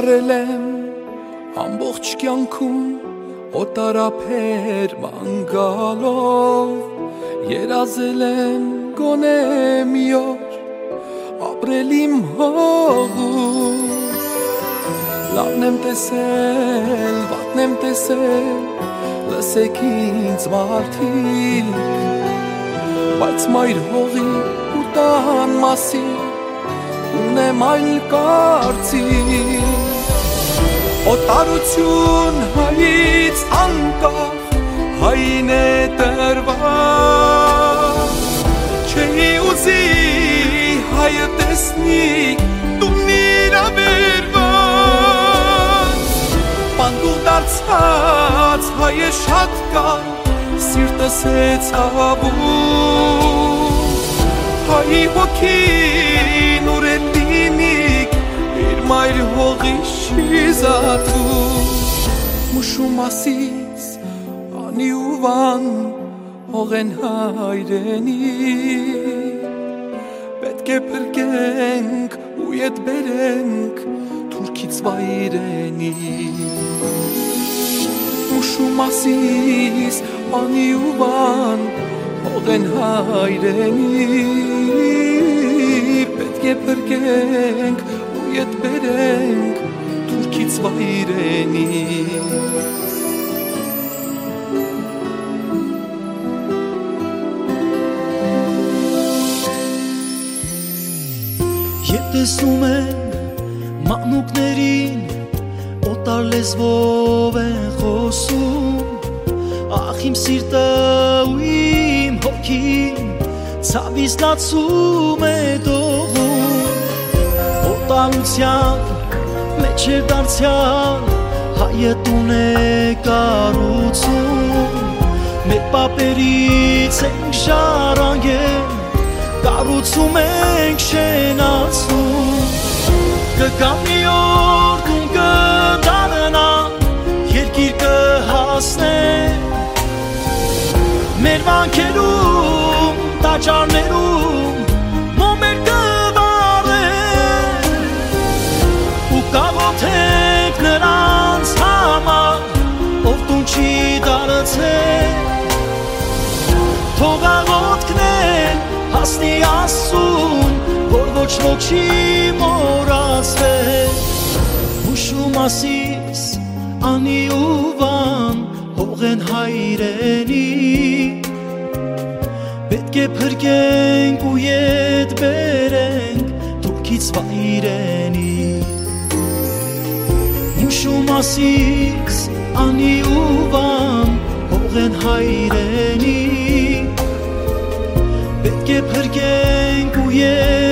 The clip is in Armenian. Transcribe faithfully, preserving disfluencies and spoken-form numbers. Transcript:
վճարել եմ ամբողջ կյանքում օտարափեր մանգալով, երազել եմ գոնե մի օր ապրել իմ հողում, լավն եմ տեսել, վատն եմ տեսել, լսեք ինձ մարդիկ, բայց մայր հողի ու տան մասին ունեմ այլ կարծիք, օտարություն հայից անկախ հայն է տրված, չէի ուզի հայը տեսնի տունն իրավերված, պանդու դարձած հայը շատ կար, սիրտս է ցավում, հայի ոգին ուր է լինիք, իր մայր հողի շիզատում, մուշու մասից անի ու վան հող են հայրենի, պետք է փրկենք ու ետ բերենք թուրքից վայրենի, մուշու մասից անի ու վան հող են հայրենի, պետք է փրկենք ու ետ բերենք թուրքից վայրենի, Եվ տեսնում են մանուկներին օտար լեզվով են խոսում, ախ իմ սիրտը ու իմ հոգին ցավից լացում է դողում, օտարության մեջ է դարձյալ հայը տուն է կառուցում, մեր պապերից ենք ժառանգել, կառուցում ենք շենացում, կգա մի օր տուն կդառնա, երկիր կհասնե, մեր վանքերում, տաճարներում մոմեր կվառեն, ու կաղոթենք նրանց համար, ով տուն չի դարձել, թող աղոթքներ հասնի Աստծուն, որ ոչ ոք չի մոռացվել, հուշու մասից անի ու վան հող են հայրենի, պետք է փրկենք ու ետ բերենք թուրքից վայրենի, հուշու մասից անի ու վան հող են հայրենի, պետք է փրկենք ու ետ